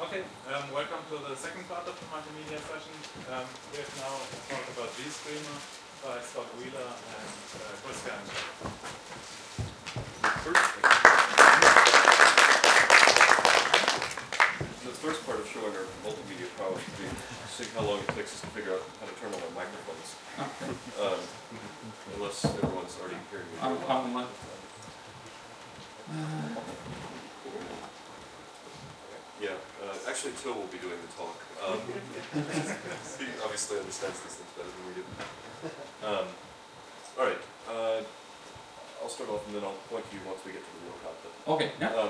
Okay, welcome to the second part of the multimedia session. We have now talked about GStreamer by Scott Wheeler and Chris Gansch. The first part of showing our multimedia prowess would be seeing how long it takes us to figure out how to turn on our microphones. Unless everyone's already hearing me. Yeah, actually Till will be doing the talk. He obviously understands these things better than we do. Alright, I'll start off and then I'll point to you once we get to the real content. Okay, yeah.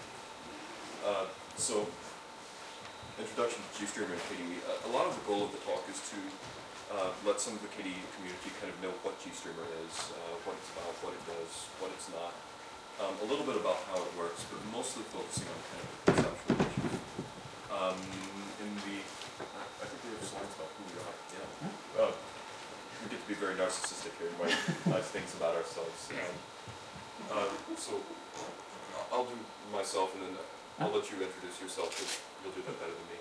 So, introduction to GStreamer and KDE. A lot of the goal of the talk is to let some of the KDE community kind of know what GStreamer is, what it's about, what it does, what it's not. A little bit about how it works, but mostly focusing on kind of the conceptual issue. I think we have slides about who we are. Yeah. We get to be very narcissistic here and write nice things about ourselves. So I'll do myself, and then I'll let you introduce yourself, because you'll do that better than me.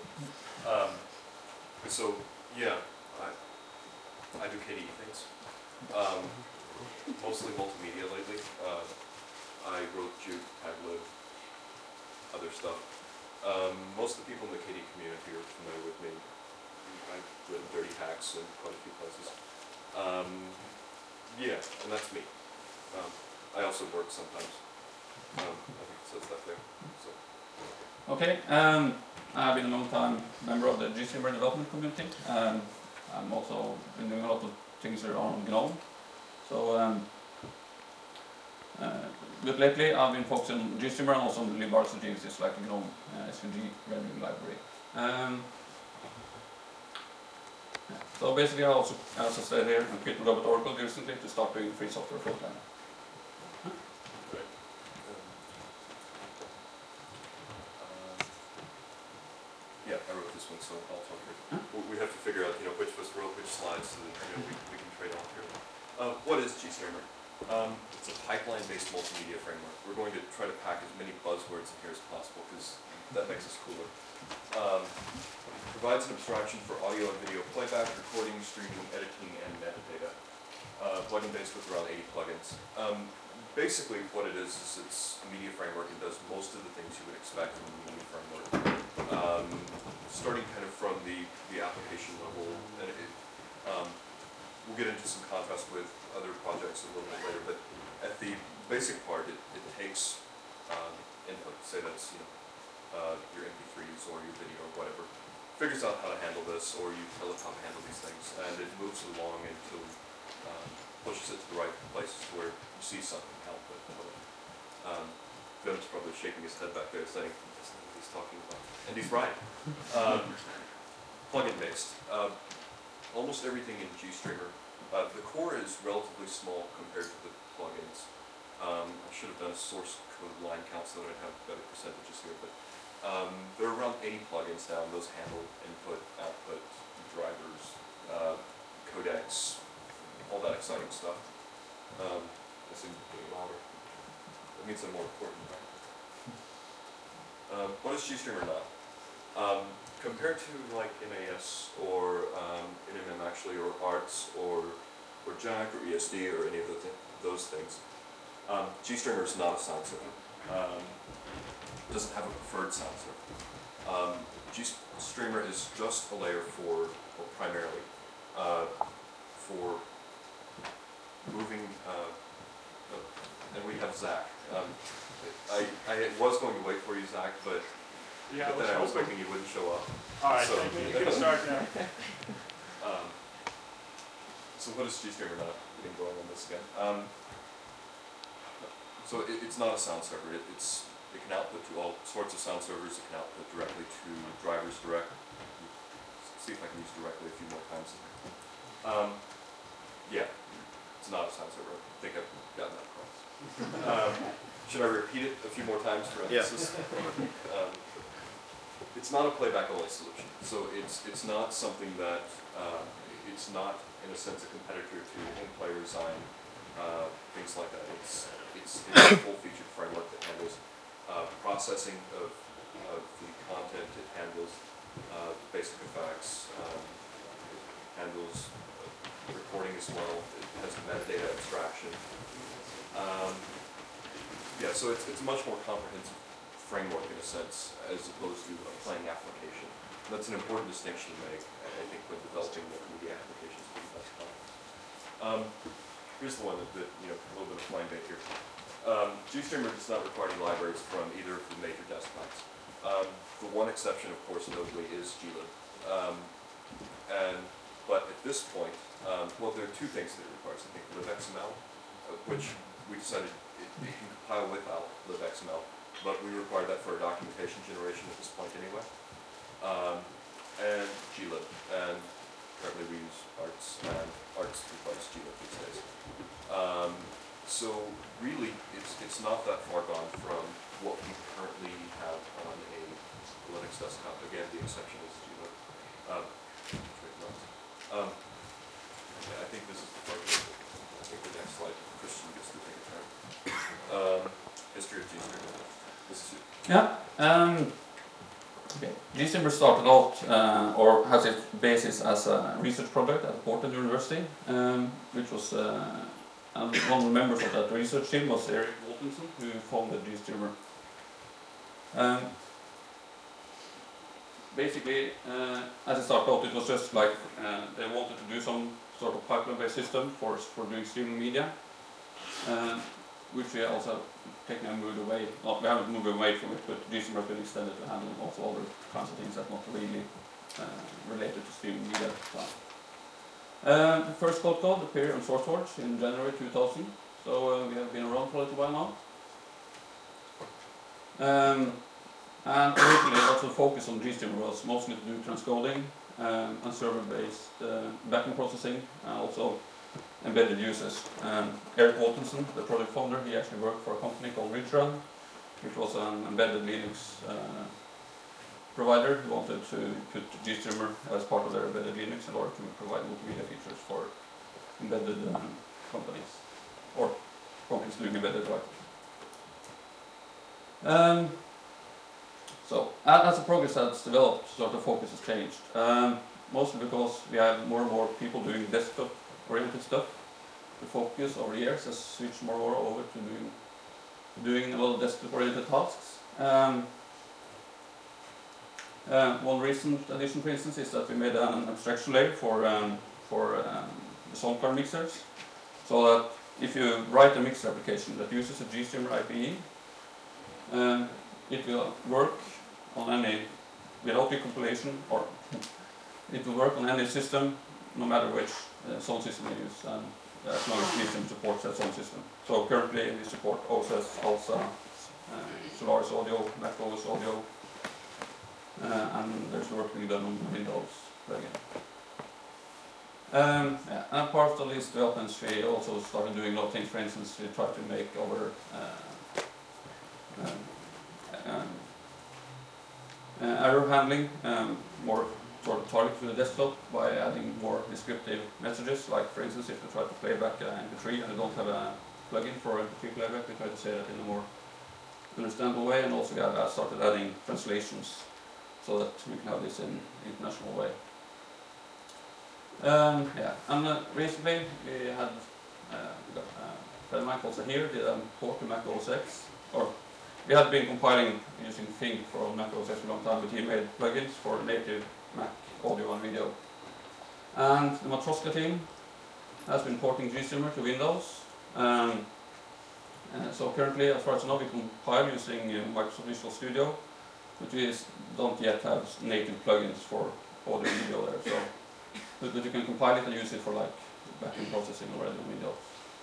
So yeah, I do KDE things. Mostly multimedia lately. I wrote Juke, Taglib, other stuff. Most of the people in the KDE community are familiar with me. I've written Dirty Hacks in quite a few places. Yeah, and that's me. I also work sometimes. I think it says that there. So. Okay, I've been a long time member of the GStreamer development community. I'm also been doing a lot of things around GNOME. So, but lately I've been focusing on GStreamer and also on the libRCGs, like GNOME SVG rendering library. So basically I also, as I said here, I quit Robot Oracle recently to start doing free software full time. Yeah, I wrote this one, so I'll talk here. We have to figure out, which of us wrote which slides so that we can trade off here. What is GStreamer? It's a pipeline-based multimedia framework. We're going to try to pack as many buzzwords in here as possible because that makes us cooler. Provides an abstraction for audio and video playback, recording, streaming, editing, and metadata. Plugin-based with around 80 plugins. Basically, what it is it's a media framework and does most of the things you would expect from a media framework. Starting kind of from the application level, and we'll get into some contrast with other projects a little bit later, but at the basic part, it takes input, say that's your MP3s or your video or whatever, figures out how to handle this, or you tell it how to handle these things, and it moves along until pushes it to the right places where you see something output. Vin's probably shaking his head back there saying, that's not what he's talking about. And he's right. Plugin-based. Almost everything in GStreamer. The core is relatively small compared to the plugins. I should have done a source code line count so that I'd have better percentages here, but there are around 80 plugins now, and those handle input, output, drivers, codecs, all that exciting stuff. I seem to be getting louder. That means I'm more important, right? What is GStreamer not? Compared to like MAS or NMM actually, or Arts or Jack or ESD or any of those things, GStreamer is not a sound server. Doesn't have a preferred sound server. GStreamer is just a layer for, or primarily, for moving, and we have Zach. I was going to wait for you, Zach, but Yeah, then I was hoping you wouldn't show up. Alright, so you can start now. So what is GStreamer not? Getting going on this again. So it's not a sound server. It can output to all sorts of sound servers. It can output directly to drivers direct. See if I can use directly a few more times. Yeah, it's not a sound server. I think I've gotten that across. Should I repeat it a few more times for emphasis? Yeah. It's not a playback-only solution. So it's not something that it's not, in a sense, a competitor to in-player design, things like that. It's a full-featured framework that handles processing of of the content. It handles basic effects, it handles recording as well. It has metadata abstraction. Yeah, so it's a much more comprehensive framework in a sense, as opposed to a plain application. And that's an important distinction to make, I think, when developing multimedia applications for the desktop. Here's the one that, you know, a little bit of flying bait here. GStreamer does not require any libraries from either of the major desktops. The one exception, of course, notably, is glib. But at this point, well, there are two things that it requires. I think libxml, which we decided it can compile without libxml, but we require that for our documentation generation at this point anyway. And glib, and currently we use Arts, and Arts requires glib these days. So really, it's not that far gone from what we currently have on a Linux desktop. Again, the exception is glib. I think this is the part where I think the next slide, Christian gets to take a turn. History of GStreamer. This is it. Yeah. Okay. GStreamer started out, or has its basis as a research project at Portland University, which was, and one of the members of that research team was Erik Woltensen, who founded GStreamer. Basically, as it started out, it was just like they wanted to do some sort of pipeline-based system for doing streaming media, which we also taken and moved away. Well, we haven't moved away from it, but GStreamer has been extended to handle also other kinds of things that not really related to streaming media. The first code appeared on SourceForge in January 2000, so we have been around for a little while now. And originally also the focus on GStreamer was mostly to do transcoding and server-based backend processing, and also embedded users. Erik Woltensen, the project founder, he actually worked for a company called RidgeRun, which was an embedded Linux provider who wanted to put GStreamer as part of their embedded Linux in order to provide multimedia features for embedded companies, or companies doing embedded development. So, as the progress has developed, sort of focus has changed. Mostly because we have more and more people doing desktop-oriented stuff. The focus over the years has switched more and more over to doing a lot of desktop-oriented tasks. One recent addition, for instance, is that we made an abstraction layer for the sound card mixers, so that if you write a mixer application that uses a GStreamer IPE, it will work on any, without recompilation, or it will work on any system, no matter which sound system you use, and as long as GStreamer supports that sound system. So currently we support OSS, ALSA, Solaris Audio, macOS Audio, and there's work being done on Windows plugin. Yeah, and part of these developments we also started doing a lot of things. For instance, we tried to make our error handling more sort of targeted to the desktop by adding more descriptive messages. Like, for instance, if you try to play back an MP3 and you don't have a plugin for MP3 playback, we try to say that in a more understandable way, and also started adding translations so that we can have this in international way. Yeah, and recently we had friend Mike also here did a port to Mac OS X, or we had been compiling using Think for Mac OS X for a long time, but he made plugins for native Mac audio and video. And the Matroska team has been porting GStreamer to Windows. So currently, as far as I know, we compile using Microsoft Visual Studio, but we don't yet have native plugins for audio and video there. So, but you can compile it and use it for like backend processing already on Windows.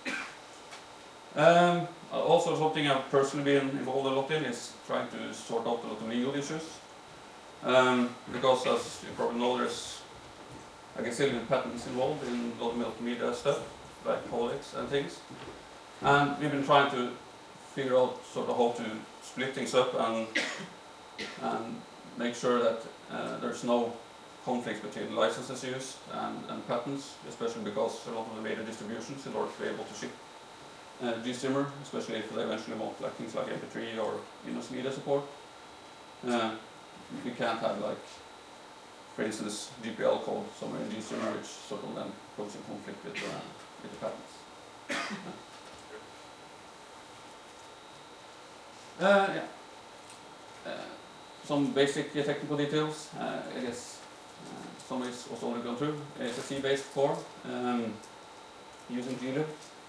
Also, something I've personally been involved a lot in is trying to sort out a lot of legal issues. Because, as you probably know, there's a gazillion patents involved in a lot of multimedia stuff, like codecs and things. And we've been trying to figure out sort of how to split things up and make sure that there's no conflicts between licenses used and patents, especially because a lot of the major distributions, in order to be able to ship GStreamer, especially if they eventually want like things like MP3 or Windows Media support, we can't have like, for instance, GPL code somewhere in GStreamer which sort of then goes in conflict with the patents. Yeah. Some basic technical details, I guess somebody was already gone through. It's a C-based core using glib.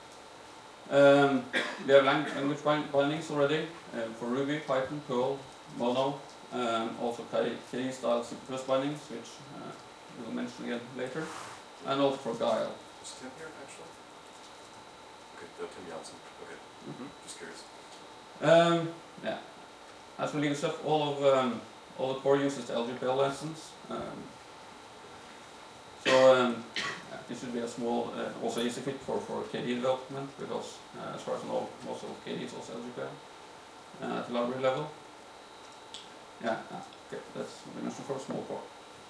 We have language bindings already for Ruby, Python, Perl, Mono, also KDE style C++ bindings, which we'll mention again later, and also for Guile. Is Tim here actually? Okay, Tim Janssen. Okay, just curious. Yeah. As for legal stuff, all the core uses the LGPL license. This should be a small, also easy fit for KDE development, because as far as I know, most of KDE is also LGPL at the library level. Yeah, okay, that's what we mentioned for a small core.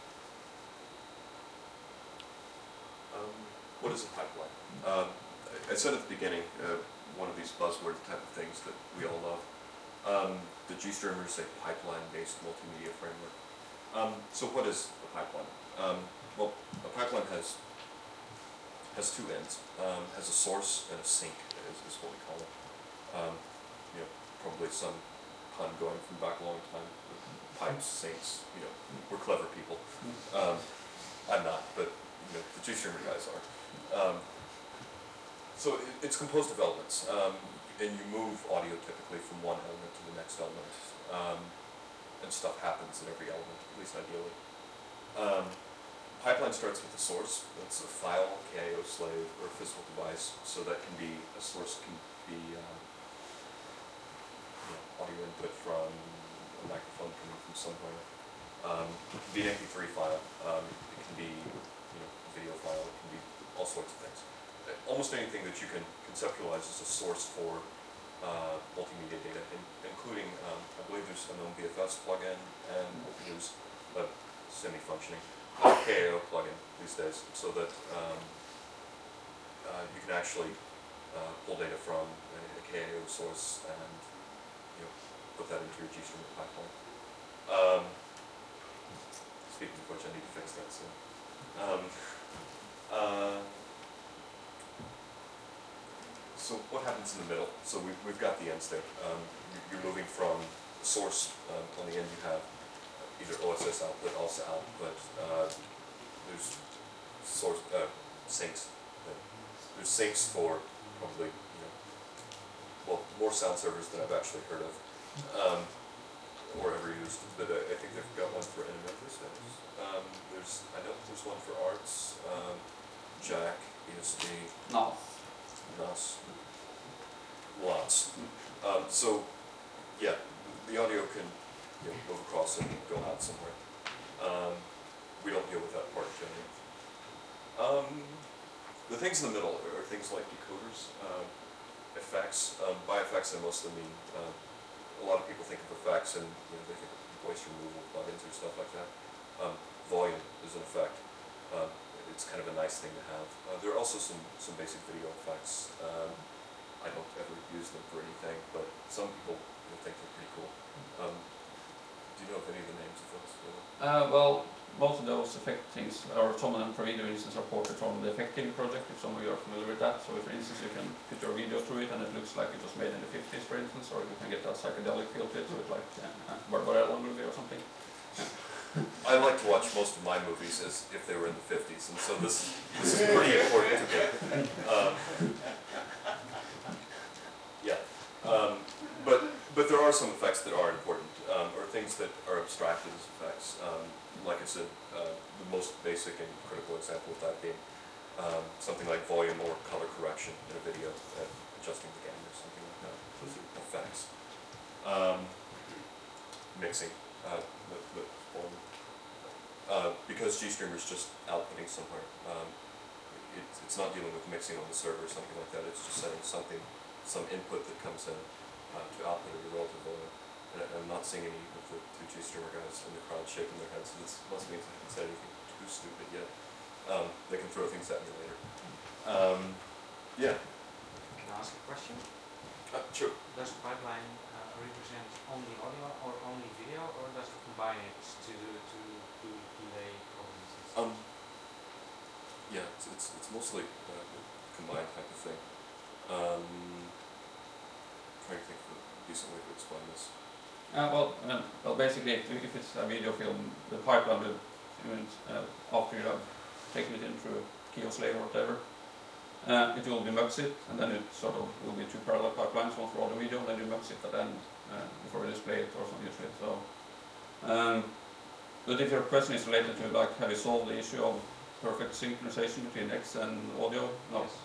What is a pipeline? I said at the beginning, one of these buzzword type of things that we all love. The GStreamer is a pipeline-based multimedia framework. So what is a pipeline? Well, a pipeline has two ends. Has a source and a sink, is what we call it. You know, probably some pun going from back a long time. Pipes, sinks, you know, we're clever people. I'm not, but you know, the GStreamer guys are. So it's composed of elements, and you move audio typically from one element to the next element, and stuff happens in every element, at least ideally. Pipeline starts with a source. That's a file, KIO slave, or a physical device. So that can be, a source can be you know, audio input from a microphone coming from somewhere. It can be an MP3 file. It can be you know, a video file. It can be all sorts of things. Almost anything that you can conceptualize as a source for multimedia data, including, I believe there's an OMBFS plugin, and there's a semi-functioning KIO plugin these days, so that you can actually pull data from a KIO source and you know, put that into your GStreamer pipeline. Speaking of which, I need to fix that soon. So what happens in the middle? So we've got the end state. You're moving from the source. On the end you have either OSS output, ALSA output. There's source sinks. There's sinks for probably you know, well, more sound servers than I've actually heard of or ever used. But I think they've got one for NMF these days. I know there's one for Arts, Jack, ESD. NAS. Lots. So, yeah, the audio can you know, move across and go out somewhere. We don't deal with that part generally. The things in the middle are things like decoders, effects. By effects, I mostly mean a lot of people think of effects and you know, they think of voice removal plugins or stuff like that. Volume is an effect. It's kind of a nice thing to have. There are also some basic video effects. I don't ever use them for anything, but some people think they're pretty cool. Do you know of any of the names of those? Well, most of those effect things, or some of them for video instance, are ported from the Effect King project, if some of you are familiar with that. So for instance, you can put your video through it and it looks like it was made in the 50s, for instance, or you can get a psychedelic feel to it, so it's like Barbarella movie or something. I like to watch most of my movies as if they were in the 50s, and so this is pretty important to me. Yeah, but there are some effects that are important, or things that are abstracted as effects. Like I said, the most basic and critical example of that being something like volume or color correction in a video, adjusting the gamma or something like that. Those are effects. Mixing. Because GStreamer is just outputting somewhere, it's not dealing with mixing on the server or something like that. It's just setting something, some input that comes in to output at a relative volume. And I'm not seeing any of the two GStreamer guys in the crowd shaking their heads, so this must mean I haven't said anything too stupid yet. They can throw things at me later. Yeah. Can I ask a question? Sure. Does the pipeline represent only audio or only video, or does it's mostly a combined type of thing. Trying to think of a decent way to explain this. Well, basically, if it's a video film, the pipeline will, after you have taken it in through a kiosk layer or whatever, it will be muxed, and then it sort of will be two parallel pipelines, one for audio video, then you mux it at the end before you display it or something usually. So, but if your question is related to like, have you solved the issue of perfect synchronization between X and audio? No. Yes.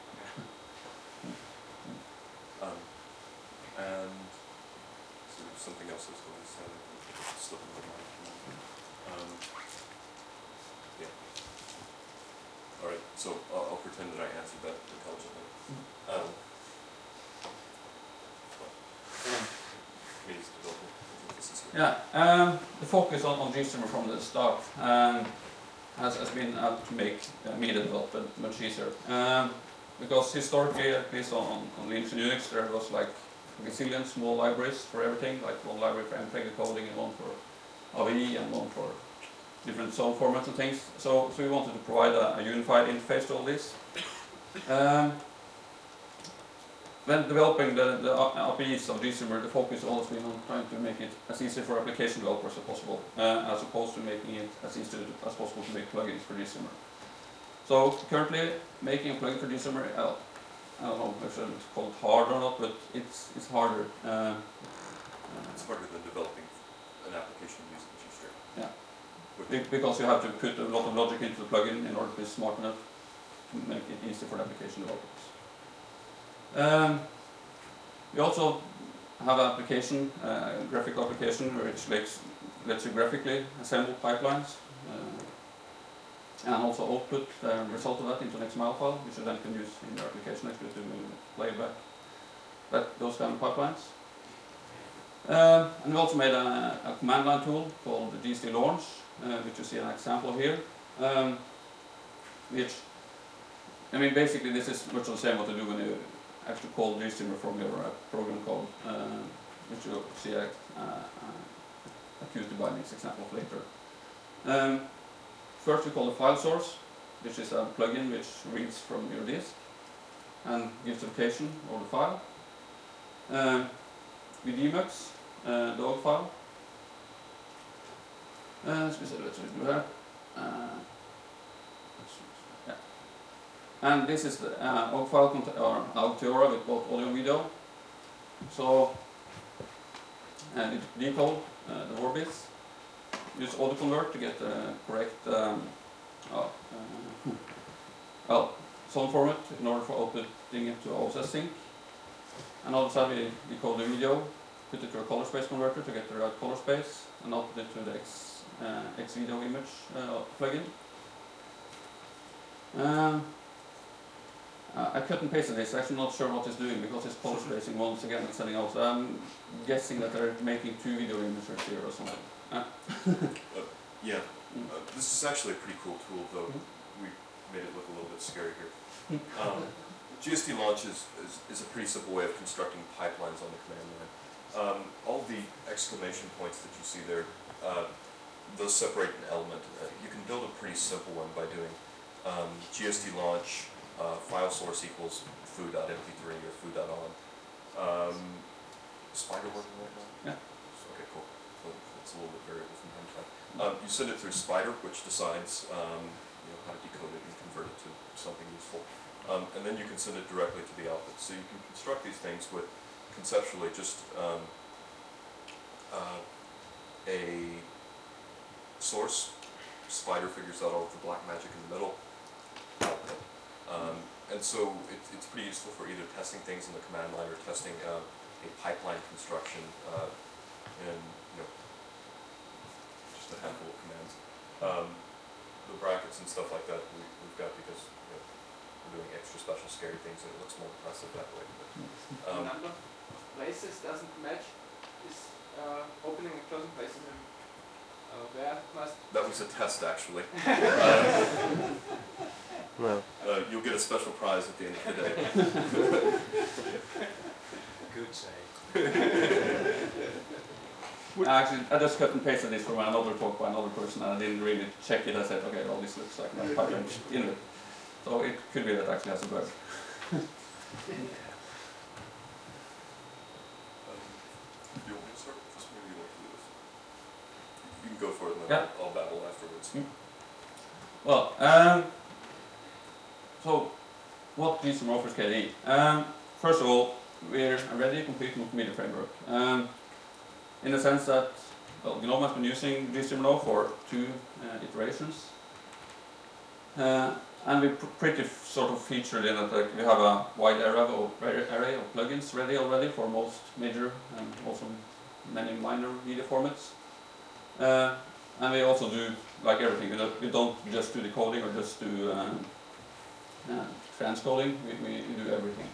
And so there's something else I was going to say, it's slipping my mind. Yeah. All right, so I'll pretend that I answered that intelligently. Means development. I think this is here. Yeah, the focus on GStreamer from the start has been to make media development much easier. Because historically, at least on Linux and Unix, there was like a gazillion small libraries for everything, like one library for MPEG decoding and one for AVI and one for different zone formats and things. So we wanted to provide a unified interface to all this. When developing the APIs of GStreamer, the focus has always been on trying to make it as easy for application developers as possible, as opposed to making it as easy as possible to make plugins for GStreamer. So currently, making a plugin for GStreamer, I don't know if I should call it hard or not, but it's harder. It's harder than developing an application using GStreamer. Yeah. Because you have to put a lot of logic into the plugin in order to be smart enough to make it easy for the application developers. We also have an application, graphical application, which lets you graphically assemble pipelines and also output the result of that into an XML file, which you then can use in your application actually to play back those kind of pipelines. And we also made a command line tool called the GST Launch, which you see an example here, which, I mean, basically this is much the same what you do when you actually call GStreamer from your program code, which you'll see a Qt bindings example of later. First we call the file source, which is a plugin which reads from your disk and gives location of the file. We demux the OGG file. Let's do that. Yeah. And this is the OGG file or Aotearoa with both audio and video. So it decode the word bits. Use autoconvert to get the correct sound format in order for outputting it to OSS sync. And on the side we decode the video, put it to a color space converter to get the right color space, and output it to the X video image plugin. I cut and pasted this. Actually not sure what it's doing because it's color spacing once again and sending out. So I'm guessing that they're making two video images here or something. This is actually a pretty cool tool, though we made it look a little bit scary here. GST Launch is a pretty simple way of constructing pipelines on the command line. All the exclamation points that you see there, those separate an element. You can build a pretty simple one by doing GST Launch file source equals foo.mp3 or foo.on. Spider working right now? Yeah. Okay, cool. So it's a little bit variable from time to time. You send it through Spider, which decides how to decode it and convert it to something useful. And then you can send it directly to the output. So you can construct these things with conceptually just a source. Spider figures out all of the black magic in the middle. Output. And so it's pretty useful for either testing things in the command line or testing a pipeline construction in just a handful of commands. The brackets and stuff like that we've got because we're doing extra special scary things and it looks more impressive that way. But, number of places doesn't match is opening and closing places in where must... That was a test actually. No. You'll get a special prize at the end of the day. Good save. Actually, I just cut and pasted this from another talk by another person and I didn't really check it. I said, okay, well, this looks like my pipeline in it. So it could be that actually has a bug. Do you want me to start with this? Maybe you want to do this. You can go for it and then Yeah. I'll babble afterwards. Well, so what GStream offers KDE? First of all, we're a ready, complete multimedia framework. In the sense that, well, GNOME has been using GStream now for 2 iterations. And we're pretty sort of featured in that we have a wide array of plugins ready already for most major and also many minor media formats. And we also do like everything. We don't just do decoding or just do transcoding. We do everything.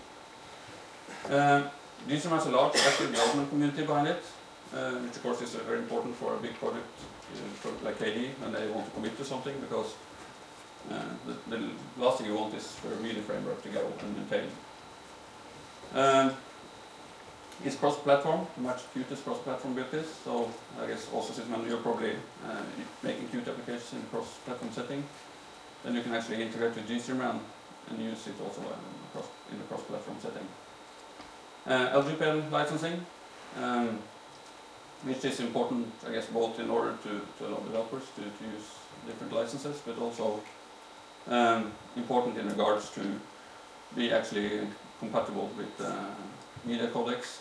GStream has a large active development community behind it, which of course is very important for a big project like KDE when they want to commit to something, because the last thing you want is for a media framework to go and maintain. It's cross-platform, much Qt cross-platform built is, so I guess also since you're probably making Qt applications in cross-platform setting, then you can actually integrate with GStream and use it also in the cross-platform setting. LGPL licensing, which is important, I guess, both in order to allow developers to use different licenses, but also important in regards to be actually compatible with media codecs,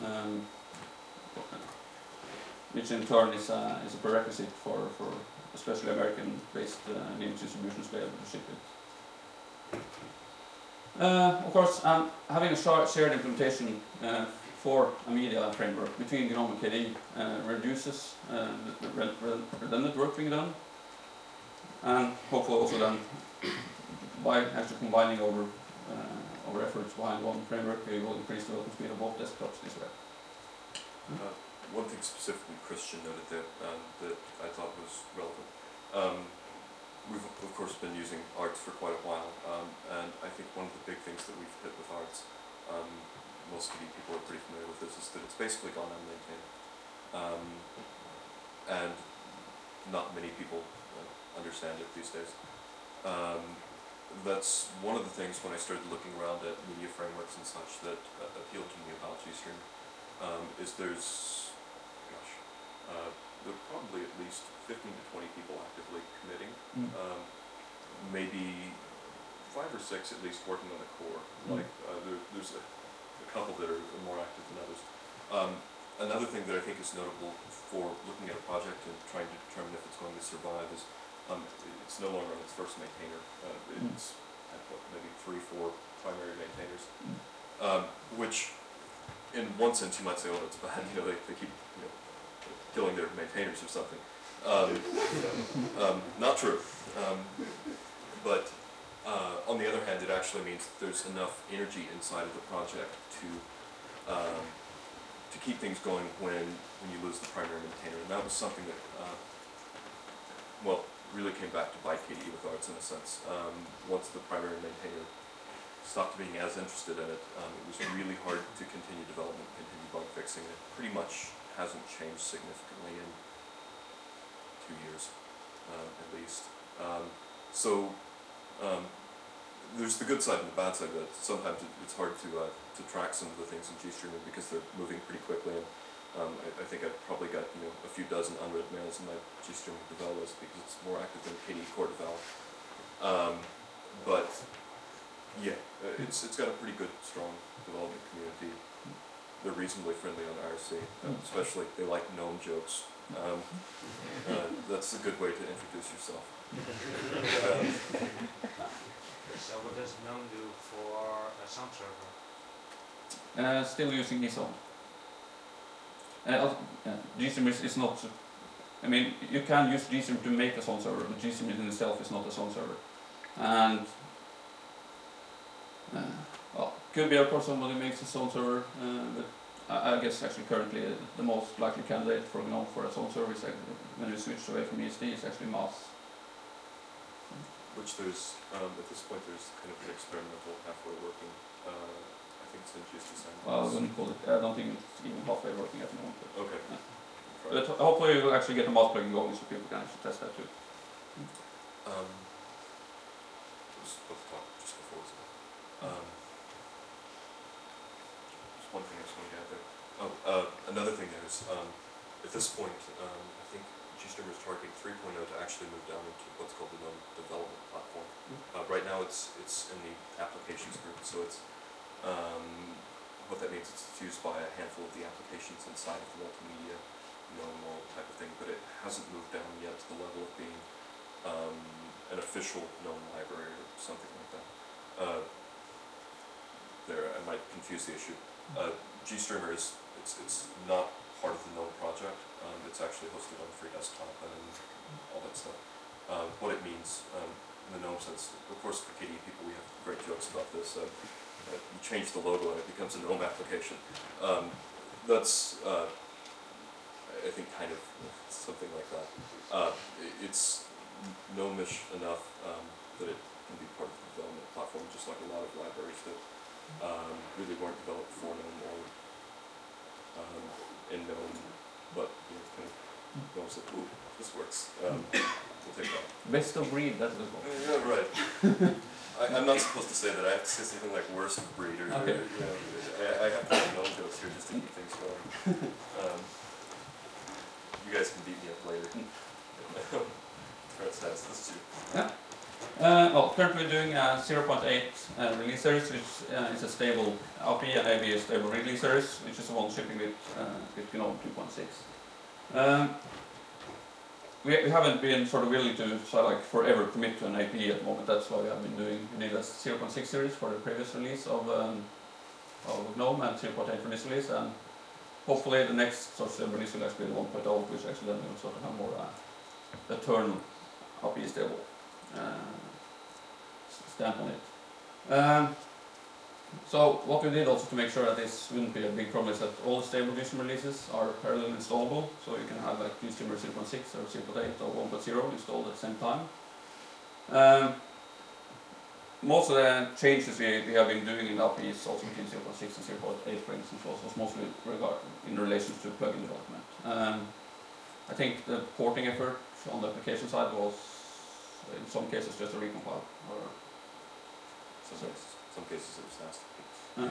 which in turn is a prerequisite for especially American-based Linux distributions to be able to ship it. Of course, having a shared implementation for a media framework between GNOME and KDE reduces the redundant work being done, and hopefully also then by actually combining our efforts behind one framework, we will increase the development speed of both desktops this way. One thing specifically Christian noted there that I thought was relevant. We've of course been using Arts for quite a while, and I think one of the big things that we've hit with Arts, most KDE people are pretty familiar with this, is that it's basically gone unmaintained. And not many people understand it these days. That's one of the things when I started looking around at media frameworks and such that appealed to me about GStream, is there's, gosh, there are probably at least 15 to 20 people actively committing, maybe 5 or 6 at least working on the core. Like there's a couple that are more active than others. Another thing that I think is notable for looking at a project and trying to determine if it's going to survive is it's no longer on its first maintainer. It's had what, maybe 3 or 4 primary maintainers, which in one sense you might say, oh, that's bad. You know, they keep killing their maintainers or something. Not true. But on the other hand, it actually means that there's enough energy inside of the project to keep things going when you lose the primary maintainer, and that was something that well, really came back to bite KDE with Arts in a sense. Once the primary maintainer stopped being as interested in it, it was really hard to continue development, continue bug fixing. It pretty much hasn't changed significantly in 2 years, at least. There's the good side and the bad side of it. Sometimes it's hard to track some of the things in GStream because they're moving pretty quickly. And I think I've probably got a few dozen unread mails in my GStream devel list because it's more active than KDE Core devel. But yeah, it's got a pretty good, strong development community. They're reasonably friendly on IRC, especially they like GNOME jokes. That's a good way to introduce yourself. So what does GNOME do for a sound server? Still using ISO. GStream is not, I mean, you can use GStream to make a sound server, but GStream in itself is not a sound server. And, well, could be of course somebody makes a sound server, but I guess actually currently the most likely candidate for GNOME for a sound server is when we switch away from ESD is actually MAS. Which there's, at this point there's kind of an experimental halfway working, I think it's in GSD Sandbox. Well, I wouldn't call it, I don't think it's even halfway working at the moment. But, okay. but hopefully we'll actually get the MAS plugin going so people can actually test that too. was supposed to talk just before as well. There's one thing I just wanted to add there. Another thing there is, at this point, I think GStreamer is targeting 3.0 to actually move down into what's called the GNOME development platform. Right now it's in the applications group, so it's what that means is it's used by a handful of the applications inside of the multimedia GNOME world type of thing, but it hasn't moved down yet to the level of being an official GNOME library or something like that. There, I might confuse the issue. GStreamer is it's not part of the GNOME project. It's actually hosted on free desktop and all that stuff. What it means in the GNOME sense, of course, for KDE people, we have great jokes about this. You change the logo and it becomes a GNOME application. That's, I think, kind of something like that. It's GNOME-ish enough that it can be part of the development platform, just like a lot of libraries that really weren't developed for GNOME or in GNOME, but kind of GNOME said, ooh, this works. We'll take that. Best of breed, that's what it's called. Yeah, right. I'm not supposed to say that. I have to say something like worst of breed or, okay. I have to have GNOME jokes here just to keep things going. You guys can beat me up later. That's this too. Yeah. Well, currently we're doing a 0.8 release series, which is a stable API and AB a stable release series, which is the one shipping with GNOME 2.6. We haven't been sort of willing to forever commit to an API at the moment. That's why we have been doing. We did a 0.6 series for the previous release of GNOME and 0.8 for this release, and hopefully the next sort of release will actually be the 1.0, which actually then will sort of have more eternal API stable stamp on it. So what we did also to make sure that this wouldn't be a big problem is that all the stable GStreamer releases are parallel installable, so you can have like GStreamer 0.6 or 0.8 or 1.0 installed at the same time. Most of the changes we have been doing in the API is also between 0.6 and 0.8, for instance, was mostly in relation to plugin development. I think the porting effort on the application side was in some cases just a recompile, or some cases it was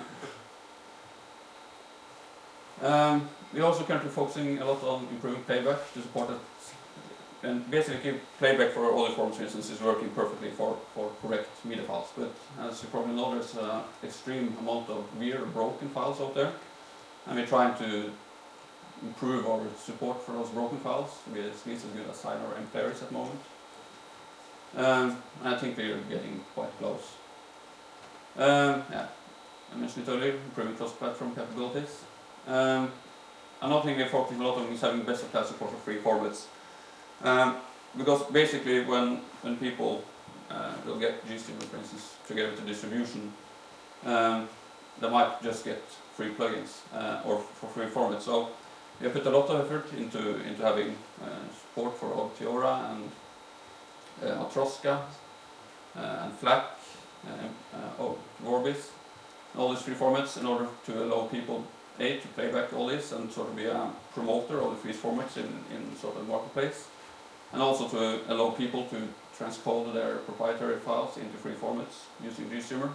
nasty. we're also currently focusing a lot on improving playback to support it, and basically playback for audio forms, for instance, is working perfectly for correct media files, but as you probably know, there's an extreme amount of weird broken files out there, and we're trying to improve our support for those broken files to be at least as good as Sign or MPlayers at the moment. And I think we're getting quite close. Yeah, I mentioned it earlier, improving cross-platform capabilities. Another thing we're focusing a lot on is having best-of-class support for free formats. Because basically when people will get GStreamer, for instance, together with the distribution, they might just get free plugins or for free formats. So we have put a lot of effort into having support for Ogtiora and Atroska and FLAC, Vorbis, all these free formats in order to allow people to play back all this and sort of be a promoter of the free formats in sort of marketplace, and also to allow people to transcode their proprietary files into free formats using GStreamer.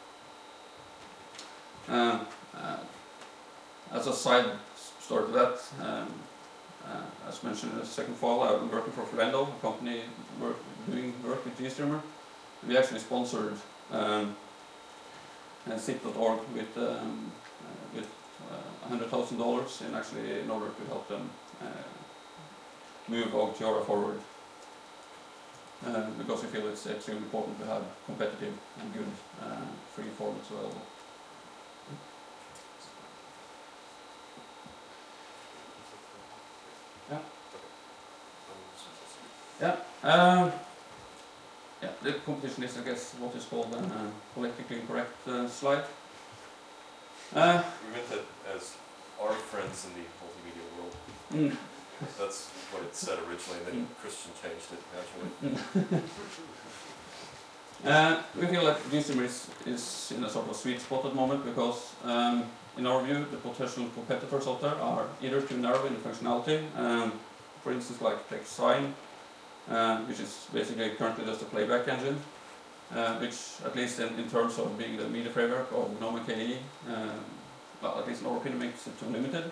As a side story to that, as mentioned in the second file, I've been working for Flendo, a company doing work with GStreamer. We actually sponsored SIP.org with $100,000 in order to help them move Ogtiora forward, because we feel it's extremely important to have competitive and good free formats available. Yeah. Yeah, the competition is, I guess, what is called a politically incorrect slide. We meant that as our friends in the multimedia world. That's what it said originally, and then Christian changed it naturally. We feel that GStreamer is in a sort of sweet spot at the moment because, in our view, the potential competitors out there are either too narrow in the functionality, for instance, like Sign, which is basically currently just a playback engine, which at least in terms of being the media framework of GNOME and KDE, well, at least in our opinion, makes it too limited.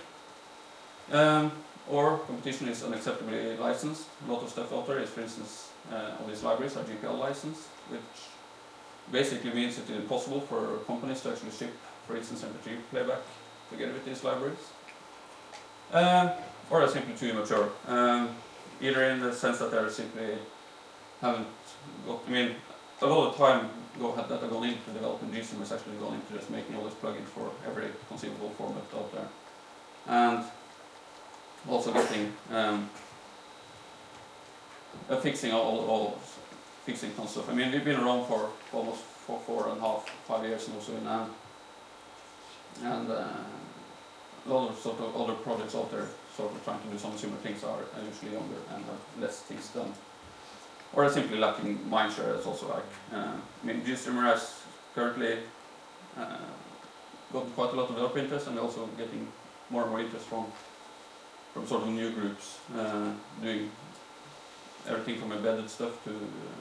Or competition is unacceptably licensed. A lot of stuff out there is, for instance, all these libraries are GPL licensed, which basically means it is impossible for companies to actually ship, for instance, MP3 playback together with these libraries. Or they're simply too immature. Either in the sense that they simply haven't got, I mean, a lot of time that have gone into developing GStreamer has actually gone into just making all these plugins for every conceivable format out there. And also getting, fixing fixing tons of stuff. I mean, we've been around for almost 4.5 years now, so and a lot of sort of other projects out there sort of trying to do some similar things are usually younger and have less things done. Or are simply lacking mindshare. It's also like, I mean, GStreamer has currently gotten quite a lot of developer interest, and also getting more and more interest from sort of new groups doing everything from embedded stuff to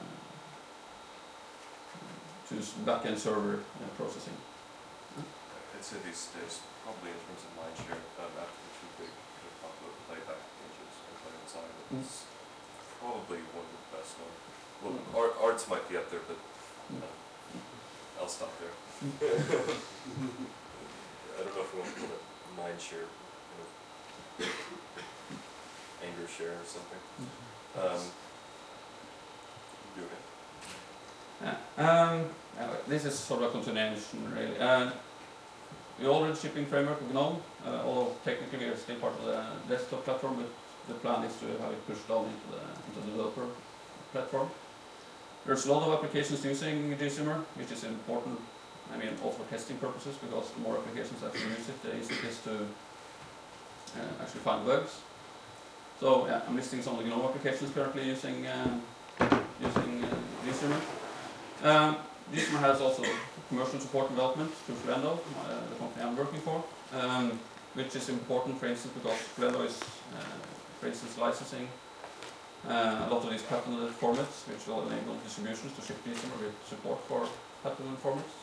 back-end server processing. I'd say these days, probably in terms of mindshare, after the two big popular playback engines and play inside, it's probably one of the best ones. Well, Arts might be up there, but I'll stop there. I don't know if we want to call it mindshare, anger share or something. Do it. This is sort of a continuation, really. We already shipping framework of GNOME, although technically we are still part of the desktop platform, but the plan is to have it pushed down into the developer platform. There's a lot of applications using GStreamer, which is important, I mean, also for testing purposes, because the more applications actually use it, the easier it is to actually find bugs. So yeah, I'm listing some of the GNOME applications currently using GStreamer. GStreamer has also commercial support development through Flendo, the company I'm working for, which is important, for instance, because Flendo is, for instance, licensing a lot of these patented formats, which will enable distributions to ship GStreamer with support for patented formats.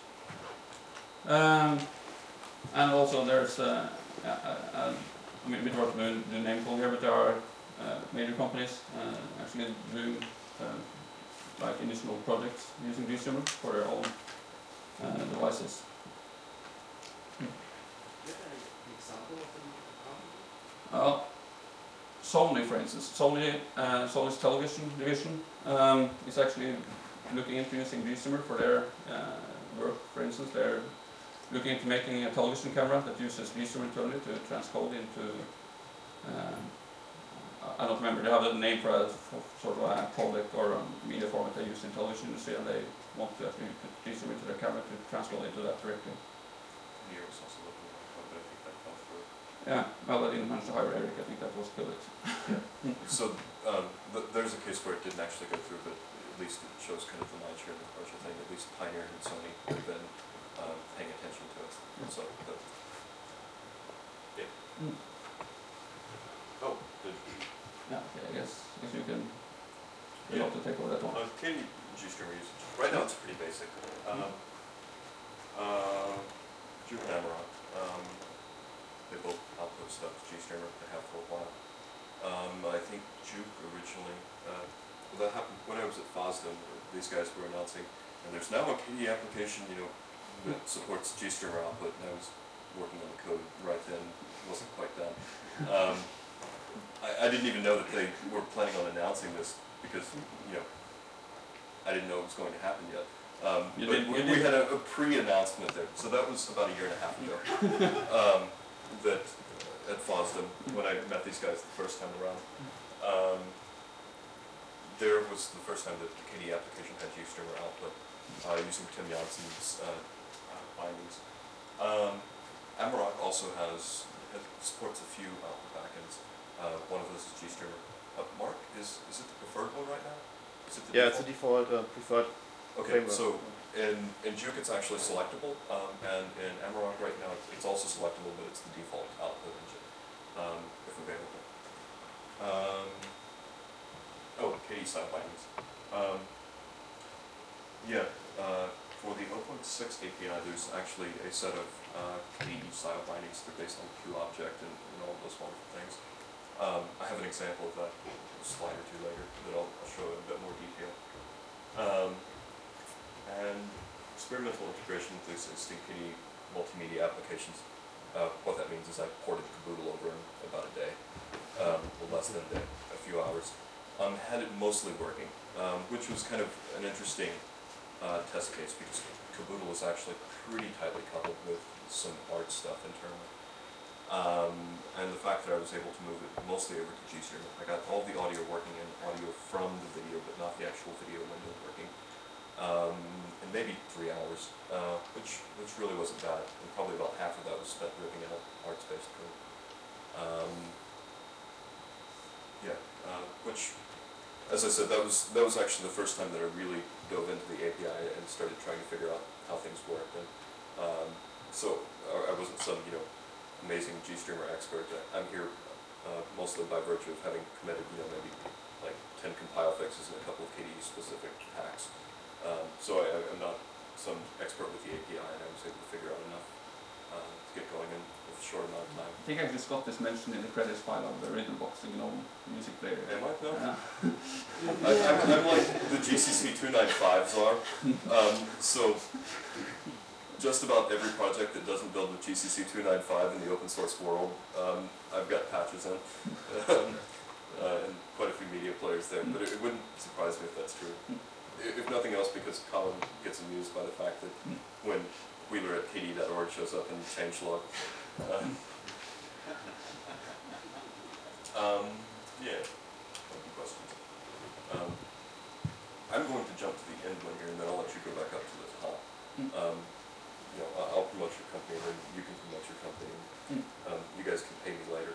And also there's, I mean, we don't want to do name call here, but there are major companies actually doing like initial projects using GStreamer for their own devices. Do you have an example of a company? Sony, for instance, Sony's television division is actually looking into using GStreamer for their work. For instance, they're looking into making a television camera that uses GStreamer internally to transcode into, I don't remember, they have a name for a sort of a product or a media format they use in the television industry, and they want to actually put GStreamer into their camera to transcode into that directly. Here was also looking at it, but I think that fell through. Yeah, well, I didn't manage to hire Eric, I think that was killed it. So there's a case where it didn't actually go through, but at least it shows kind of the mindshare of the commercial thing. At least Pioneer and Sony have been paying attention to it. So, yeah. Oh, good. Yeah, okay, I guess you can to take over that one. KDE GStreamer usage. Right now it's pretty basic. Juke and Amarok. They both output stuff. GStreamer they have for a while. I think Juke originally, well, that happened when I was at FOSDEM. These guys were announcing, and there's now a KDE application, that supports GStreamer output. And I was working on the code right then. Wasn't quite done. I didn't even know that they were planning on announcing this because I didn't know it was going to happen yet. We had a pre-announcement there, so that was about 1.5 years ago. That at FOSDEM, when I met these guys the first time around, there was the first time that the KDE application had GStreamer output using Tim Janssen's bindings. Amarok also supports a few output backends. One of those is GStreamer. Mark, is it the preferred one right now? Is it the default? It's a default preferred. Okay, framework. so in Juke it's actually selectable, and in Amarok right now it's also selectable, but it's the default output engine, if available. KDE style bindings. Yeah, for the 0.6 API, there's actually a set of KDE style bindings that are based on QObject and all those wonderful things. I have an example of that, a slide or two later, that I'll show in a bit more detail. And experimental integration with existing KDE multimedia applications. What that means is I ported Caboodle over in about a day, well, less than a day, a few hours. Had it mostly working, which was kind of an interesting test case because Caboodle is actually pretty tightly coupled with some art stuff internally. And the fact that I was able to move it mostly over to GStreamer, I got all the audio working and audio from the video, but not the actual video window working. In maybe 3 hours, which really wasn't bad, and probably about half of that was spent ripping out arts-based code. Which, as I said, that was actually the first time that I really dove into the API and started trying to figure out how things worked. And so I wasn't some amazing GStreamer expert. I'm here mostly by virtue of having committed maybe like 10 compile fixes and a couple of KDE specific hacks. So I'm not some expert with the API, and I was able to figure out enough to get going in a short amount of time. I think I just got this mentioned in the credits file of the Rhythmbox, music player. Am I? No? Yeah. I'm like the GCC 295s are. So just about every project that doesn't build with GCC 295 in the open source world, I've got patches in. And quite a few media players there, but it wouldn't surprise me if that's true. If nothing else, because Colin gets amused by the fact that when Wheeler at KDE.org shows up in changelog. Yeah, questions. I'm going to jump to the end one here, and then I'll let you go back up to the top. I'll promote your company, and then you can promote your company. You guys can pay me later.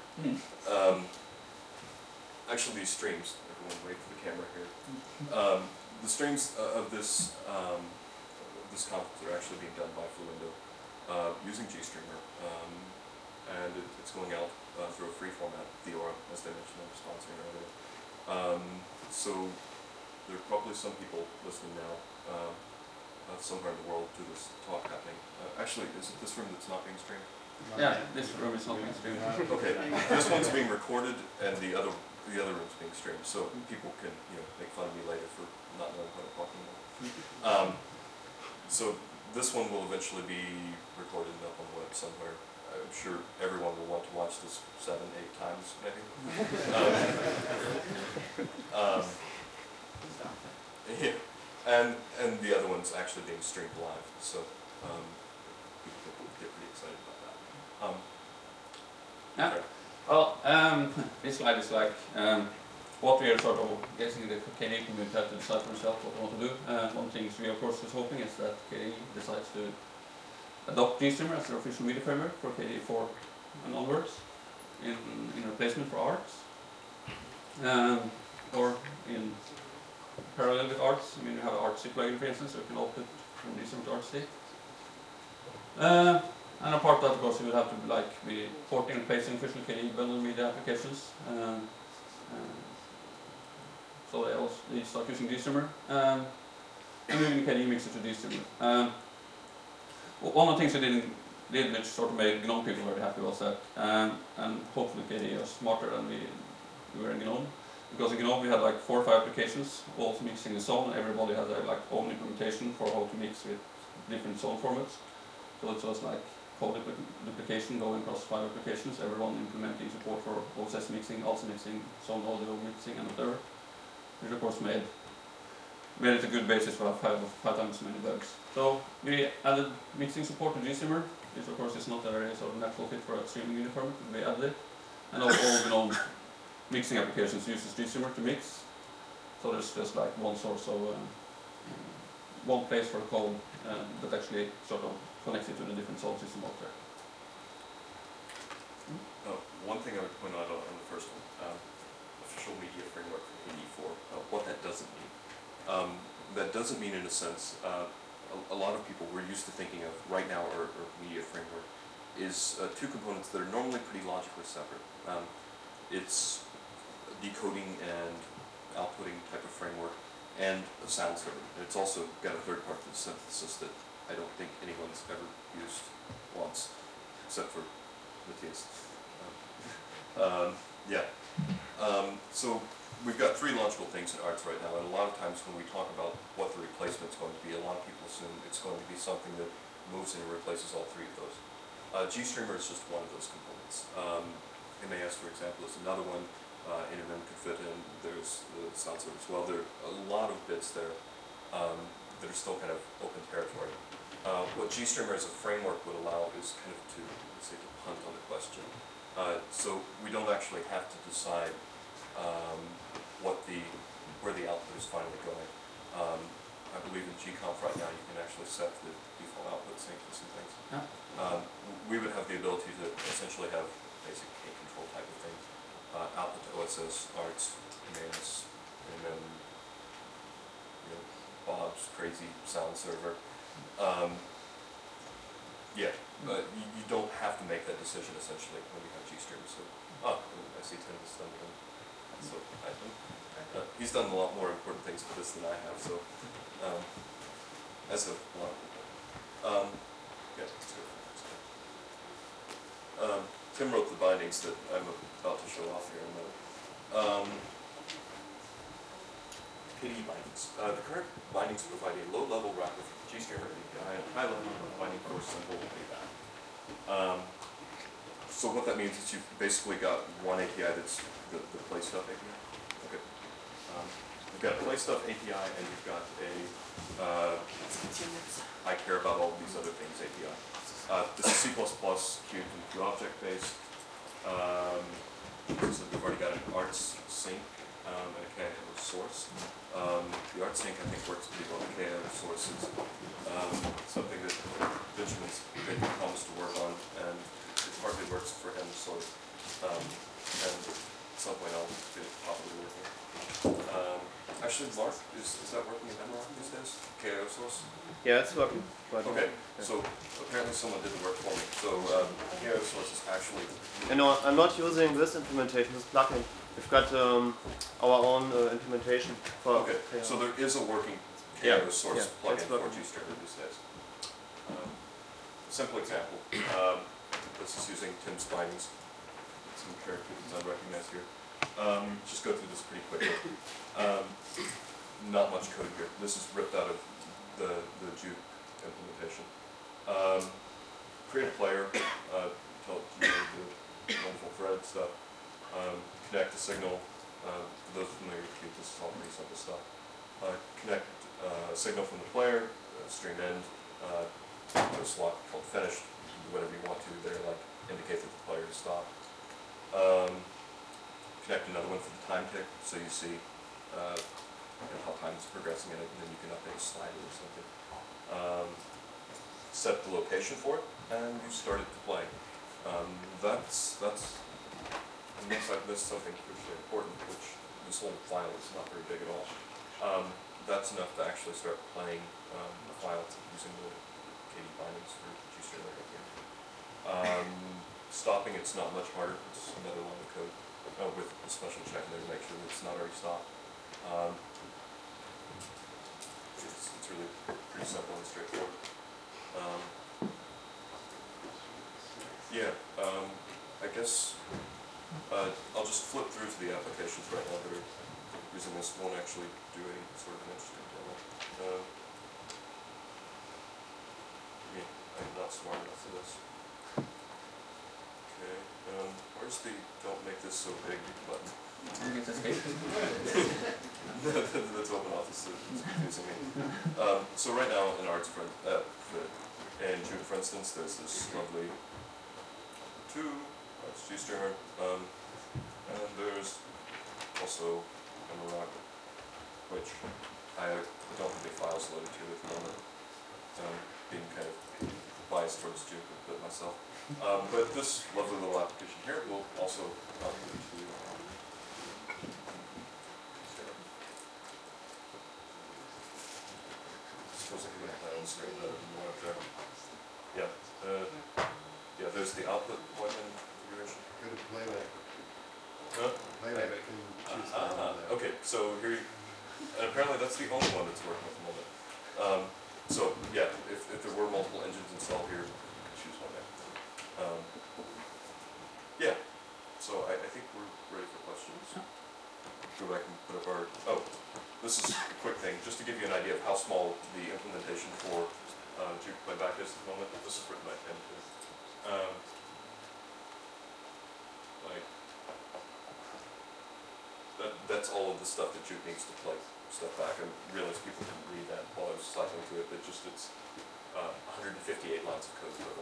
Actually, these streams, everyone wait for the camera here. The streams of this conference are actually being done by Fluindo using GStreamer, and it's going out through a free format, Theora, as they mentioned, I'm sponsoring earlier. So there are probably some people listening now somewhere in the world to this talk happening. Actually, is it this room that's not being streamed? Yeah, this room is not being streamed. Okay, this one's being recorded and the other room's being streamed, so people can make fun of me later for not knowing what I'm talking about. So this one will eventually be recorded and up on the web somewhere. I'm sure everyone will want to watch this 7, 8 times, maybe. Yeah. And the other one's actually being streamed live, so people get pretty excited about that. Yeah. Sorry. Well, this slide is like what we are sort of guessing the KDE community have to decide for themselves what they want to do. One thing we of course is hoping is that KDE decides to adopt GStreamer as their official media framework for KDE 4 and onwards in replacement for Arts. Or in parallel with Arts. I mean, you have an Artsy plugin, for instance, so you can output from GStreamer to Artsy. And apart from that, of course, you would have to be porting and replacing official KDE bundle media applications. So they start using GStreamer. And moving KDE mixer to GStreamer. One of the things we did which sort of made GNOME people very happy was that, and hopefully KDE is smarter than we were in GNOME. Because in GNOME we had 4 or 5 applications, all mixing in zone, and everybody had their own implementation for how to mix with different zone formats. So it was code duplication going across 5 applications, everyone implementing support for OSS mixing, also mixing, zone audio mixing, and whatever. Which of course made it a good basis for 5 times as many bugs. So we added mixing support to GStreamer, which of course is not a very sort of natural fit for a streaming media format, but we added it. And all GNOME mixing applications uses GStreamer to mix. So there's just one source of one place for the code that actually sort of connects it to the different sound system out there. One thing I would point out on the first one, official media framework for KDE 4, what that doesn't mean. That doesn't mean, in a sense, a lot of people we're used to thinking of right now, or media framework, is 2 components that are normally pretty logically separate. It's decoding and outputting type of framework, and a sound server. And it's also got a third part to the synthesis that I don't think anyone's ever used once, except for Matthias. Yeah. So we've got three logical things in arts right now, and a lot of times when we talk about what the replacement's going to be, a lot of people assume it's going to be something that moves in and replaces all three of those. GStreamer is just one of those components. MAS, for example, is another one. InterMem could fit in. There's the sound server as well. There are a lot of bits there that are still kind of open territory. What GStreamer as a framework would allow is kind of to, let's say, to punt on the question. So we don't actually have to decide where the output is finally going. I believe in gconf right now you can actually set the default output sync for some things. Yeah. We would have the ability to essentially have basic K control type of things. Output to OSS, arts, MAS, and then Bob's crazy sound server. Yeah, but you don't have to make that decision essentially when you have GStreamer. So, I see Tim is done again. So he's done a lot more important things for this than I have. So, as a lot of people. Yeah, let's go. Tim wrote the bindings that I'm about to show off here in a minute. KDE bindings. The current bindings provide a low-level wrapper for the GStreamer API and a high-level binding for simple playback. So what that means is you've basically got one API that's the play stuff API. Okay. You've got a play stuff API and you've got a I care about all these other things API. This is C++, Qt, and QObject based. So we've already got an arts sync and a KIO source. The arts sync I think works pretty well. The KIO source is something that Benjamin's been promised to work on, and it hardly works for him, sort of. And at some point I'll get it properly working. Actually, Mark, is that working in MROC these days? KIO source? Yeah, it's working. Okay, so apparently someone did the work for me. So KIO source is actually... And no, I'm not using this implementation, this plugin. We've got our own implementation for... Okay, so there is a working KIO source plugin for GStreamer these days. Simple example, this is using Tim's bindings. Some characters unrecognized here. Just go through this pretty quickly. Not much code here. This is ripped out of the Juke implementation. Create a player, tell it to do the wonderful thread stuff. Connect a signal. For those familiar with Qt, this is all pretty simple stuff. Connect a signal from the player, stream end, put a slot called finished, do whatever you want to there, like indicate that the player is stopped. Connect another one for the time tick, so you see how time is progressing in it, and then you can update a slider or something. Set the location for it, and you start it to play. Unless I've missed something crucially important, which this whole file is not very big at all, that's enough to actually start playing the file using the KDE bindings for GStreamer again. Stopping, it's not much harder. It's another line of code with a special check there to make sure that it's not already stopped. It's really pretty simple and straightforward. I guess I'll just flip through to the applications right now that are using this. Won't actually do any sort of an interesting demo. I'm not smart enough for this. Okay, where's the don't make this so big button? That's open office, it's confusing me. So right now in arts, in Juke for instance, there's this lovely 2, that's GStreamer, and there's also MROC, which I don't have any files loaded to at the moment. Being kind of biased towards Juke a bit myself. But this lovely little application here will also output to suppose I can make my own screen better than the one up there. Yeah. Yeah, there's the output plugin configuration. Go to playback. Huh? Playback can choose that. Okay, so here And apparently that's the only one that's working at the moment. So yeah, if there were multiple engines installed here, we could choose one there. Yeah, so I think we're ready for questions. Go back and put up our, oh, this is a quick thing, just to give you an idea of how small the implementation for Juke Playback is at the moment. This is written by Tim too. That's all of the stuff that Juke needs to play stuff back. I realize people didn't read that while I was cycling through it, but just it's 158 lines of code total.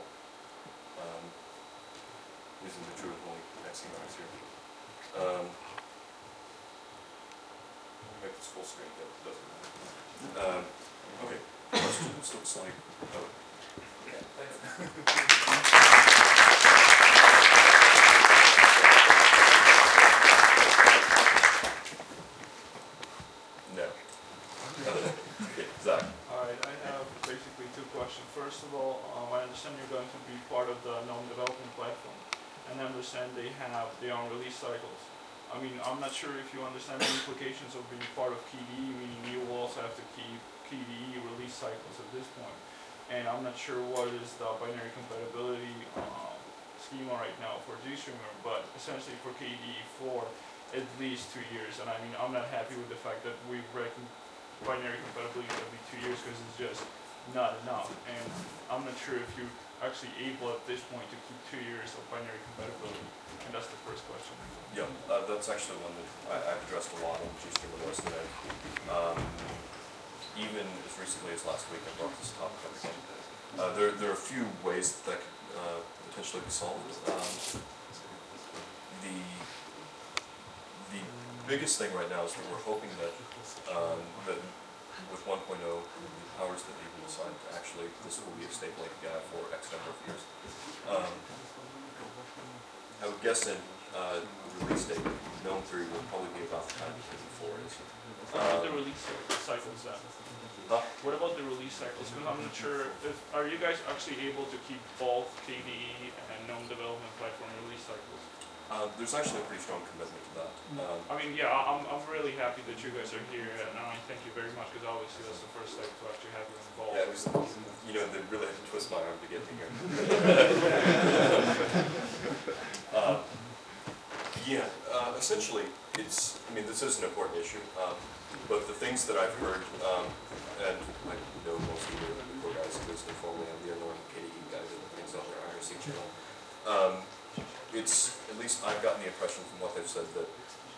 Using the true and holy XC marks here. I'll make this full screen, but it doesn't matter. Okay, questions? Looks like, oh. Yeah, thanks. No. Okay, Zach. Alright, I have basically two questions. First of all, I understand you're going to be part of the GNOME development platform, and I understand they have their own release cycles. I mean, I'm not sure if you understand the implications of being part of KDE, meaning you will also have to keep KDE release cycles at this point. And I'm not sure what is the binary compatibility schema right now for GStreamer, but essentially for KDE 4, at least 2 years. And I mean, I'm not happy with the fact that we've reckoned binary compatibility every 2 years because it's just not enough. And I'm not sure if you're actually able at this point to keep 2 years of binary compatibility. And that's the first question. Yeah, that's actually one that I've addressed a lot on GStreamer Voice today. Even as recently as last week, I brought this topic up again. There are a few ways that could potentially be solved. The biggest thing right now is that we're hoping that that with 1.0, the powers that be will decide to actually this will be a stable API for X number of years. I would guess in the release date, GNOME 3 will probably be about the time KDE 4 is. What about the release cycles then? What about the release cycles? Because I'm not sure if, are you guys actually able to keep both KDE and GNOME development platform release cycles? There's actually a pretty strong commitment to that. I mean, yeah, I'm really happy that you guys are here, and I thank you very much, because obviously that's the first step to actually have you involved. Yeah, it was, you know, they really had to twist my arm to get me here. Essentially, it's, I mean, this is an important issue, but the things that I've heard, and I know most of the core guys who listen formally on the other KDE guys and things on their IRC channel. It's, at least I've gotten the impression from what they've said that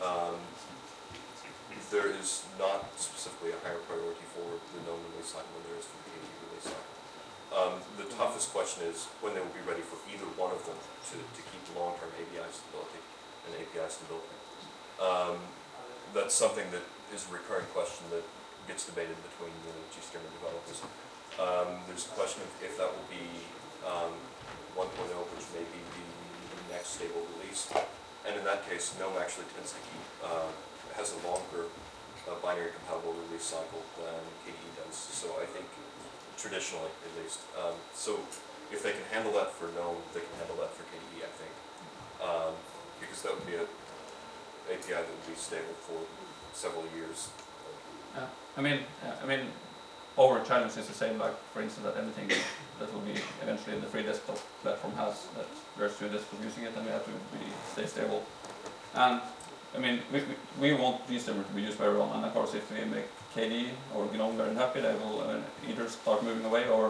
there is not specifically a higher priority for the GNOME release cycle than there is for the KDE release cycle. The toughest question is when they will be ready for either one of them to keep long-term API stability and API stability. That's something that is a recurring question that gets debated between the GStreamer developers. There's a question of if that will be 1.0, which may be the next stable release. And in that case, GNOME actually tends to keep, has a longer binary compatible release cycle than KDE does. So I think, traditionally at least. So if they can handle that for GNOME, they can handle that for KDE, I think. Because that would be an API that would be stable for several years. I mean, our challenge is the same, like for instance that anything that will be eventually the free desktop platform has, that there's 2 desktops using it and we have to stay stable. And I mean, we want GStreamer to be used by everyone, and of course if we make KDE or GNOME very unhappy, they will either start moving away or,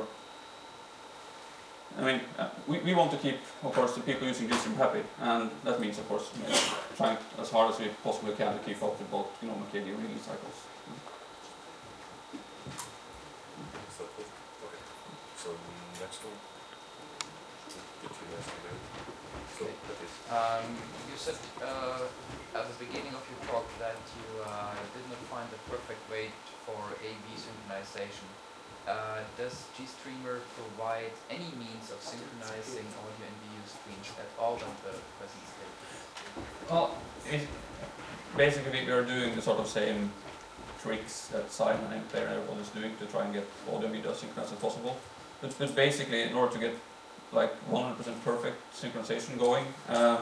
I mean, we want to keep, of course, the people using GStreamer happy, and that means, of course, trying as hard as we possibly can to keep up with both GNOME and KDE release cycles. Okay, so next one. The 2 next one there. So, You said at the beginning of your talk that you did not find the perfect way for A/B synchronization. Does GStreamer provide any means of synchronizing audio and video streams at all at the present state? Well, basically we are doing the sort of same tricks that Simon and Claire and everyone is doing to try and get audio and video as synchronized as possible. But basically, in order to get like 100% perfect synchronization going,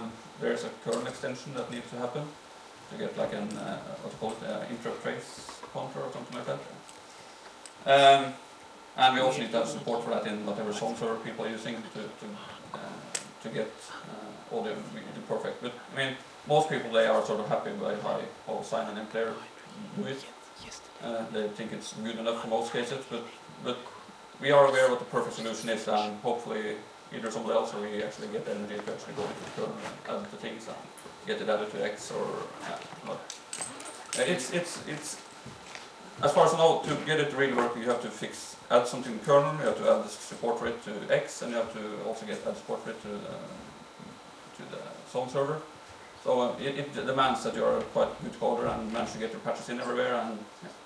there's a kernel extension that needs to happen to get like an, what's called interrupt trace counter or something like that. And we also need to have support for that in whatever sound server people are using to get audio really perfect. But I mean, most people, they are sort of happy by how Simon and Claire do it. They think it's good enough for most cases, but we are aware what the perfect solution is, and hopefully either somebody else or we actually get the energy to actually go into the kernel and add the things and get it added to X or but it's as far as I know, to get it to really work, you have to add something to the kernel, you have to add the support for it to X, and you have to also add support for it to the sound server. So it demands that you are a quite good coder and manage to get your patches in everywhere. And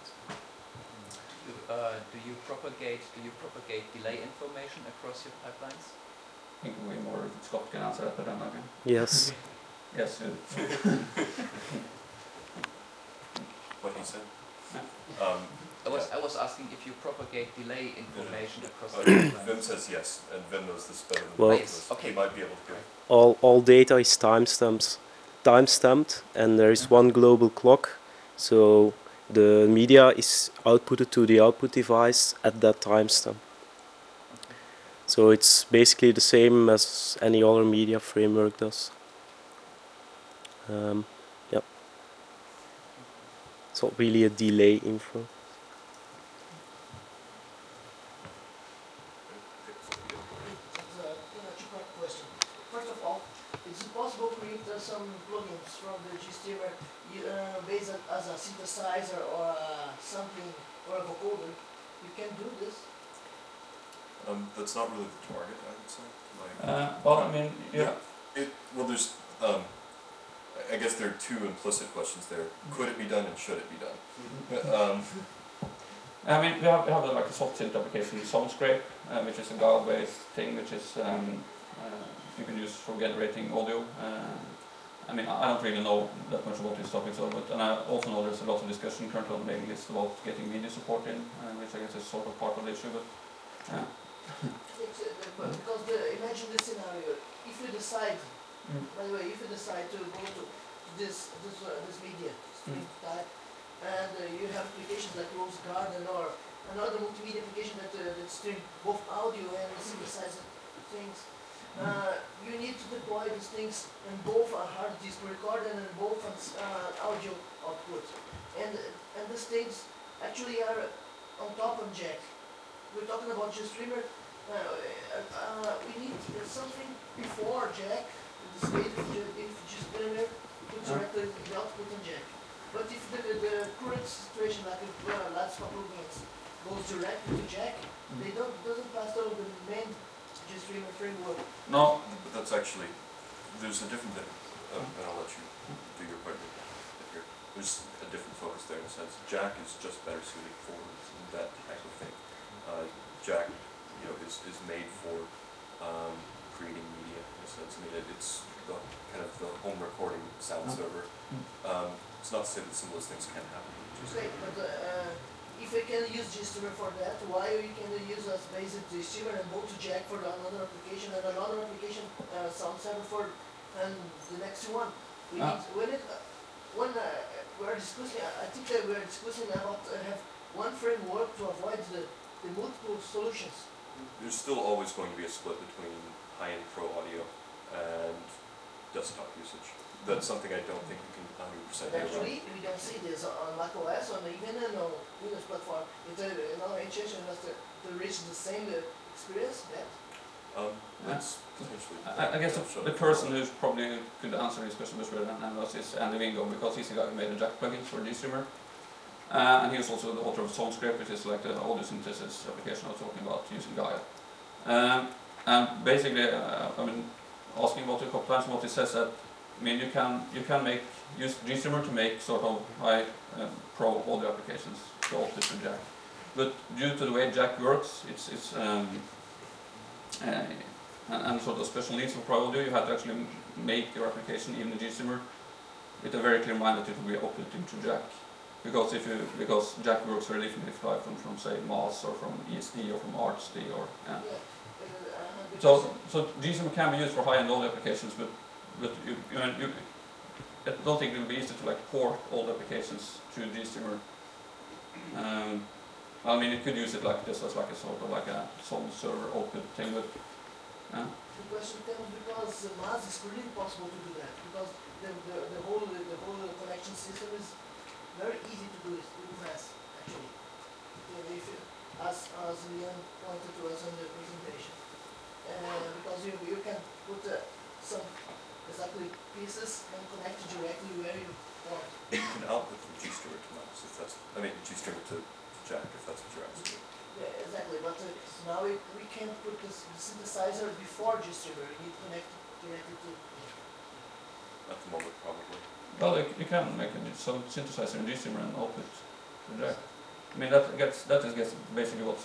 do you propagate delay information across your pipelines? I think way more Scott can answer that better than I can. Yes. Yes. What he said. I was asking if you propagate delay information across the Vim pipelines. says yes, and Vim knows this better than Well, both of us. okay. He might be able to. All data is timestamped, and there is one global clock, so the media is outputted to the output device at that timestamp. So it's basically the same as any other media framework does. Yep. It's not really a delay info. Two-part question. First of all, is it possible to create some plugins from the GStreamer based as a synthesizer or something or a vocoder? You can do this. That's not really the target, I would say. Well, I mean, yeah. Well, there's. I guess there are two implicit questions there. Could it be done and should it be done? I mean, we have like a soft synth application, SoundScrape, which is a GAL-based thing, which is you can use for generating audio. I mean, I don't really know that much about this topic, so and I also know there's a lot of discussion currently on the mailing list about getting media support in, which I guess is sort of part of the issue. But yeah. Because imagine this scenario. If you decide, by the way, if you decide to go to this media stream type, and you have applications like Rose Garden or another multimedia application that stream both audio and synthesizer things, you need to deploy these things in both a hard disk record and in both audio output. And these things actually are on top of Jack. We're talking about GStreamer. We need something before Jack. In this case, if GStreamer puts directly the output on Jack. But if the current situation, like if last couple of minutes, goes directly to Jack, they doesn't pass through the main GStreamer framework. No. But that's actually, there's a different thing, and I'll let you do your part here. There's a different focus there in a sense. Jack is just better suited for that type of thing. Jack, is made for creating media in a sense. I mean, it's the kind of the home recording sound server. It's not to say that some of those things can't happen. Okay, but if I can use GStreamer for that, why you can use as basic GStreamer and go to Jack for another application and another application sound server for and the next one? We need when we're discussing. I think that we're discussing about have one framework to avoid the multiple solutions. There's still always going to be a split between high-end pro audio and desktop usage. That's something I don't think you can 100% do. Actually, we don't see this on macOS or even on Windows platform. It's intention has to reach the same experience. That's potentially. I guess the person who's probably could answer this question much better than us is Andy Wingo, because he's the guy who made the Jack plugins for GStreamer. And he was also the author of SoundScrape, which is like the audio synthesis application I was talking about using Gaia. And basically, I mean, asking about it a couple times, what he says that, I mean, you can use GStreamer to make sort of high pro audio applications relative to Jack. But due to the way Jack works, and sort of special needs for pro audio, you have to actually make your application, even the GStreamer, with a very clear mind that it will be output into Jack. Because Jack works very differently from say MAS or from ESD or from ArchD or So GStreamer can be used for high-end audio applications, but I don't think it will be easy to like port all the applications to GStreamer I mean, you could use it like this as like a sort of like a some server output thing, but The question comes because MAS is really impossible to do that because the whole connection system is very easy to do it with MAS actually. If you, as Leon pointed to us in the presentation, because you can put some exactly pieces and connect directly where you want. You can output from GStreamer to mouse if that's, I mean GStreamer to Jack if that's what you're asking. Yeah, exactly. But now we can't put the synthesizer before GStreamer. We need to connect directly to. At the moment, probably. well, you can make a some synthesizer in GStreamer and output to Jack. I mean, that gets basically what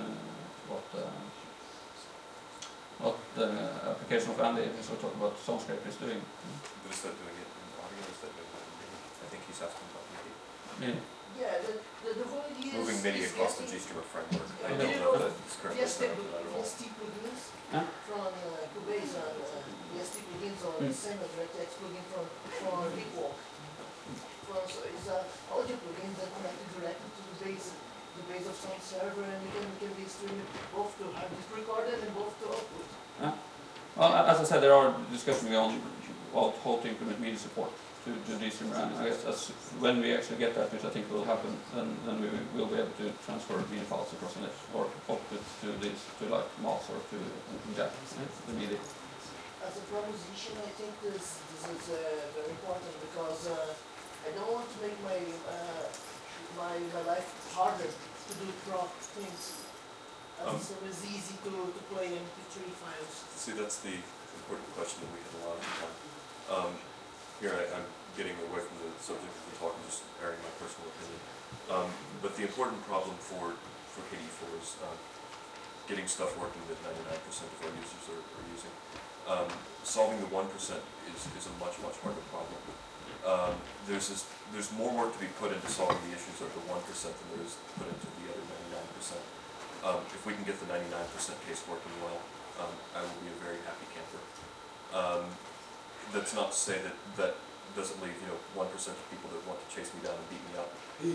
the application of Andy is sort of about Soundscape is doing. But is that doing it in audio? Is that doing it in MIDI? I think he's asking about MIDI. Yeah. Yeah, the whole idea Moving is MIDI across the getting GStreamer framework. I Yeah. don't know if that's currently VST set up for that at all. plugins Huh? from Cubase and VST plugins or the same as DirectX plugin from Leapwalk. So it's an audio plugin that connected directly to the base of sound server, and you can be streaming both to hard disk recorded and both to output. Well, as I said, there are discussions on how to implement MIDI support to GStreamer, and I guess when we actually get that, which I think will happen, then we will be able to transfer MIDI files across the net or output to like MAS or to Jack, the MIDI. As a proposition, I think this is very important because I don't want to make my life harder to do prop things. It's always easy to play MP3 files. See, that's the important question that we had a lot of time. Here I'm getting away from the subject of the talk and just airing my personal opinion. But the important problem for KD4 is getting stuff working that 99% of our users are using. Solving the 1% is a much harder problem. There's more work to be put into solving the issues of the 1% than there is put into the other 99%. If we can get the 99% case working well, I will be a very happy camper. That's not to say that doesn't leave 1% of people that want to chase me down and beat me up.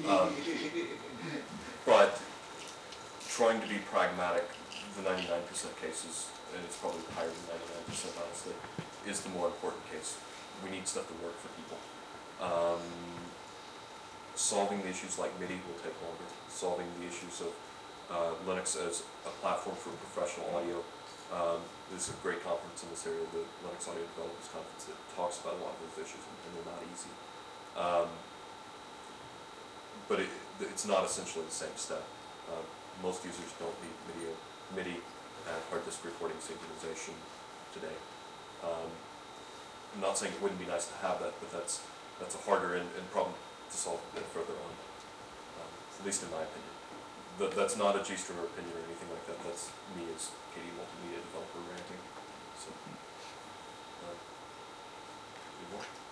But trying to be pragmatic, the 99% cases, and it's probably higher than 99% honestly, is the more important case. We need stuff to work for people. Solving the issues like MIDI will take longer. Solving the issues of Linux as a platform for professional audio. There's a great conference in this area, the Linux Audio Developers Conference, that talks about a lot of those issues, and they're not easy. But it's not essentially the same step. Most users don't need MIDI and hard disk recording synchronization today. I'm not saying it wouldn't be nice to have that, but that's a harder and problem to solve a bit further on, at least in my opinion. That's not a GStreamer opinion or anything like that. That's me as KD Multimedia developer ranting. So, any more?